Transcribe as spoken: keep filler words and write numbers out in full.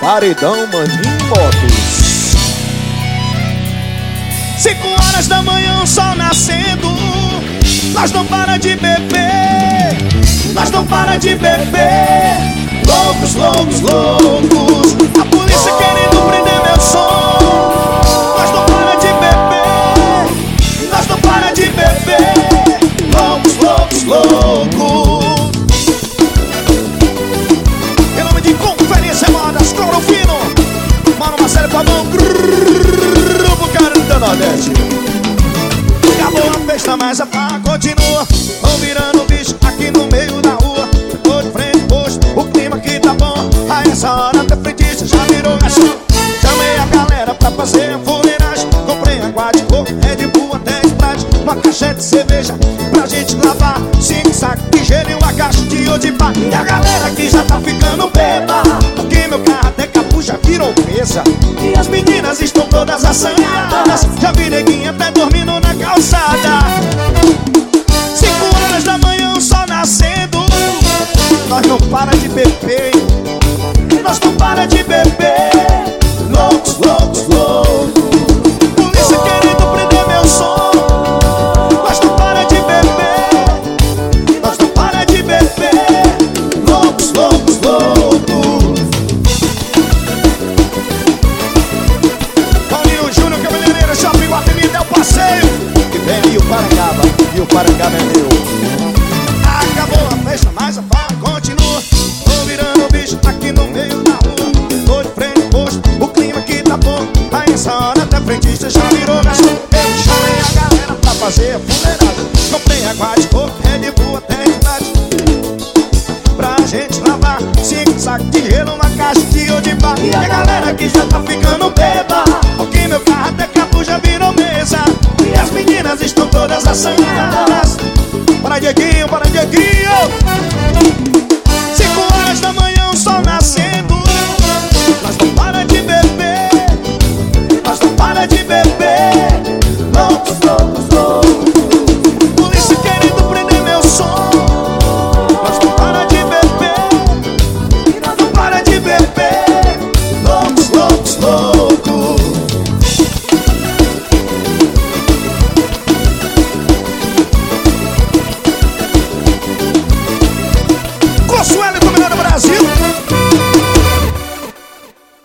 Paredão Maninho Motos. Cinco horas da manhã, o sol nascendo. Nós não para de beber, nós não para de beber. Loucos, loucos, loucos. A polícia querendo prender meu som. Nós não para de beber, nós não para de beber. Loucos, loucos, loucos. Em nome de Conferência Modas, Coro Fino, Mano Marcelo Pavão, Grupo Caramba Nordeste. Acabou a festa, mas a farra continua. Vão virando bicho aqui no meio da rua. Tô de frente posto, o clima aqui tá bom. A essa hora até frentista já virou garçom. Chamei a galera pra fazer a fuleiragem. Comprei água de coco, Red Bull até Sprite, uma caixa de cerveja pra gente lavar, cinco sacos de gelo e uma caixa de odipá. E a galera aqui já tá ficando beba, porque meu carro até capu já virou mesa. E as meninas estão todas assanhadas. Já vi neguinha até dormindo na calçada. Cinco horas da manhã, o sol nascendo. Nós não para de beber, nós não para de beber. Loucos, loucos, loucos. Polícia querendo prender meu som. Nós não para de beber, nós não para de beber. Loucos, loucos, loucos. Paulinho Júnior, cabeleireira, Shopping Guatemi, é o passeio. Que vem e o Paracaba, e o Paracaba é meu. Acabou a festa, mas a farra continua. Tô virando bicho aqui no meio da rua. Tô de frente posto, o clima aqui tá bom. A essa hora até frentista já virou garçom. Eu chamei a galera pra fazer a fuleiragem. Comprei água de coco, Red Bull até Sprite pra gente lavar, cinco sacos de gelo, uma caixa de odipá. E a galera aqui já tá ficando beba, porque meu carro até capu já virou mesa. E as meninas estão todas assanhadas.